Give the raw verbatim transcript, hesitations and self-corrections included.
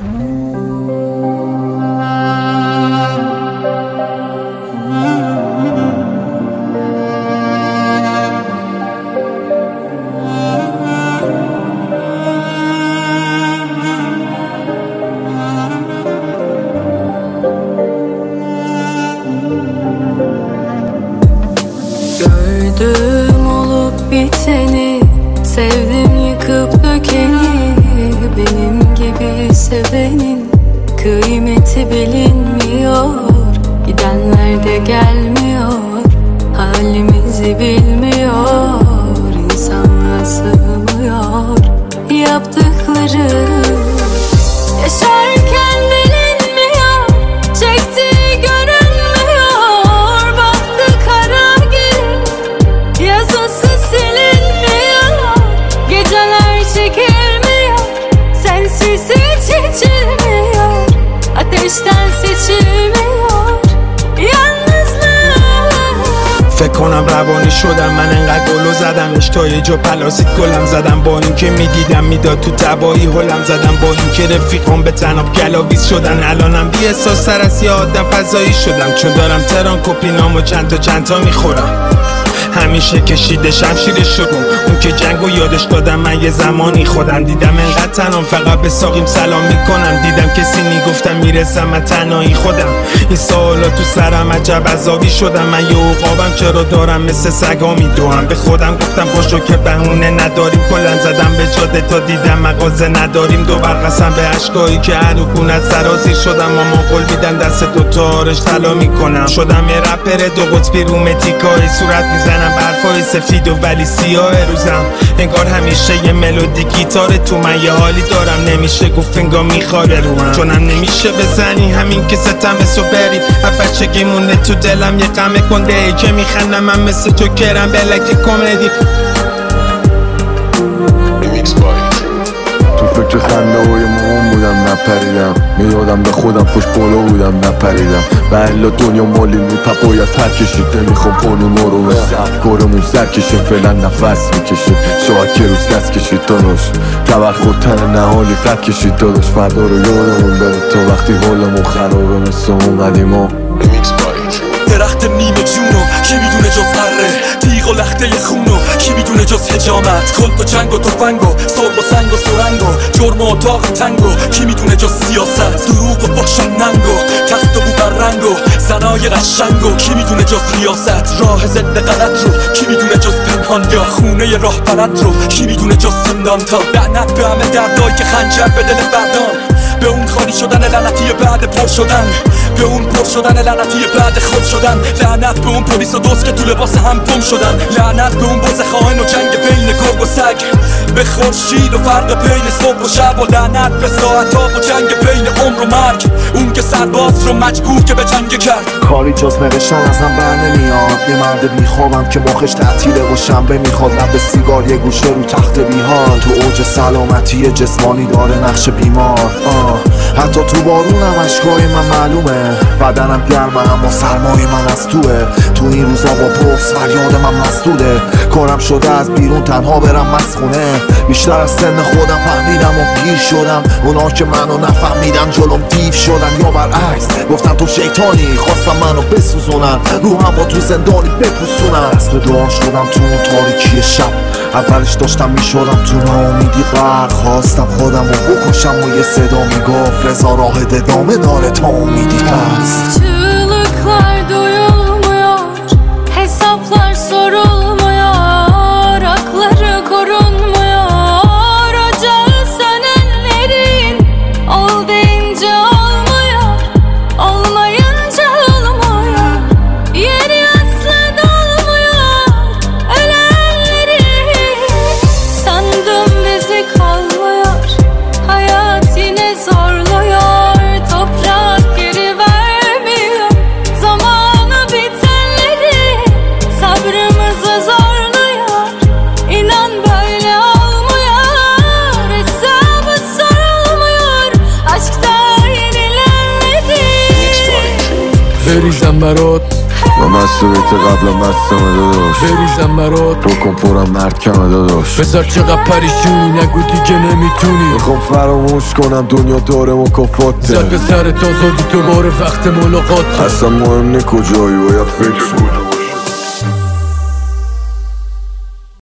Gördüm olup biteni, sevdim yıkıp dökeni. Benim gibi sevenin kıymeti bilinmiyor. Gidenler de gelmiyor, halimizi bilmiyor. İnsanlığa sığmıyor yaptıkları. Yaşarken bilinmiyor, çektiği görünmüyor. Baktı kara gün, yazısı silinmiyor. Geceler çekilmiyor, sensiz hiç içilmiyor. Ateşten seçilmiyor yalnızlık. فکر کنم روانی شدم من انقدر گلو زدم تا یه جا پلاسید گلم زدم. با این که میدیدم میداد تو تبایی هلم زدم. با این که رفیقام به تناب گلاویز شدن. الانم بی احساس تر از یه آدم فضایی شدم. چون دارم تران کپینامو چند تا چند تا میخورم. همیشه کشیده شمشیر شدم. اون که جنگو یادش دادم من یه زمانی خودم. دیدم انقدر تنام فقط به ساقیم سلام میکنم. دیدم کسی میگفتم میرسم من تنهایی خودم. این سوالا تو سرم عجب عذابی شدم. من یه عقابم چرا دارم مثل سگا میدوام. به خودم گفتم باشو که بهونه نداریم. کلن زدم به جاده تا دیدم مغازه نداریم. دوبار قسم به اشکایی که هنوکونت سرازیر شدم. اما قول میدم دست دوتا آرش طلا میکنم. شدم یه رپر دو قطبی رو متیکای صورت میزنم برفای سفید و ولی سیاه روزم. انگار همیشه یه ملودی گیتاره تو من. یه حالی دارم نمیشه گفت انگار میخواره رو من. چونم نمیشه بزنی همین که ستم بسو بری. بچگی مونه تو دلم یه غم کنده ای که میخندم من مثل تو کرم بلک کمدی. تو فکر خنده های موم بودم نپریدم. میادم به خودم خوش بالا بودم نپریدم. و الا دنیا مالی میپا باید پر کشید. نمیخوام قانونا رو به افکارمون سر کشیم. فعلا نفس میکشیم شاید که روز دست کشید داداش. تبر خودتن نهالی قد کشید داداش. فردا رو یادمون بره تا وقتی حالمون خرابه مثل اون قدیما. درخت نیمه جونو کی میدونه جز اره. تیغ و لخته خونو کی میدونه جز حجامت. کلت و چنگ و تفنگ و سرب و سنگ و سرنگ و جرم و اتاق تنگ و کی میدونه جز سیاست. دروغ و فحش و ننگ و تخت و بوبرنگ و زنای قشنگ و کی میدونه جز ریاست. راه ضد غلط رو کی میدونه جز پنهان یا خونه راه پرد رو کی میدونه جز زندان. تا لعنت به همه دردایی که خنجر به دل بردان. به اون خالی شدن لعنتی بعد پر شدن. به اون پر شدن لعنتی بعد خود شدن. لعنت به اون پلیس و دوست که تو لباس هم گم شدن. لعنت به اون بز خائن و جنگ بین گرگ و سگ. به خورشید و فرق بین صبح و شب. و لعنت به ساعت‌ها و جنگ بین عمر و مرگ. اون که سرباز رو مجبور که به جنگ کرد. کاری جز نوشتن ازم بر نمیاد. یه مرد بیخوابم که مخش تعطیله و شنبه میخواد. لب سیگار یه گوشه رو تخت بیحال. تو اوج سلامتی جسمانی داره نقش بیمار. آه. حتی تو بارونم اشکای من معلومه. بدنم گرمه اما سرمای من از توه. تو این روزا با بغض فریاد من مسدوده. کارم شده از بیرون تنها برم مسخونه. بیشتر از سن خودم فهمیدم و پیر شدم. اونا که منو نفهمیدن جلوم دیو شدن. یا برعکس گفتن تو شیطانی خواستم منو بسوزونن. روحم با تو زندانی بپوسونن. دست به دعا شدم تو اون تاریکی شب. اولش داشتم میشدم تو ناامیدی غرق. خواستم خودم رو بکشم و یه صدا میگفت رضا راه ادامه داره تا امیدی هست. Çığlıklar duyulmuyor, hesaplar sorulmuyor, hakları korunmuyor. Ocağı sönenlerin ol deyince olmuyor, olmayınca olmuyor. Yeri asla dolmuyor ölenlerin. Sandım bizi kalmıyor, hayat yine zorluyor. Toprak geri vermiyor zamanı bitenleri. Sabrımızı zorluyor, İnan böyle olmuyor. Hesabı sorulmuyor, aşkta yenilenmedi. بریزم برات و مست بیت قبل مستم داداش بریزم برات بکن پرم مرد کمه داداش بذار چقدر پریشونی نگو دیگه نمیتونی میخوام فراموش کنم دنیا داره مکافاته زد به سرت آزادی دوباره وقت ملاقات اصلا مهم نی کجایی باید فکر کنم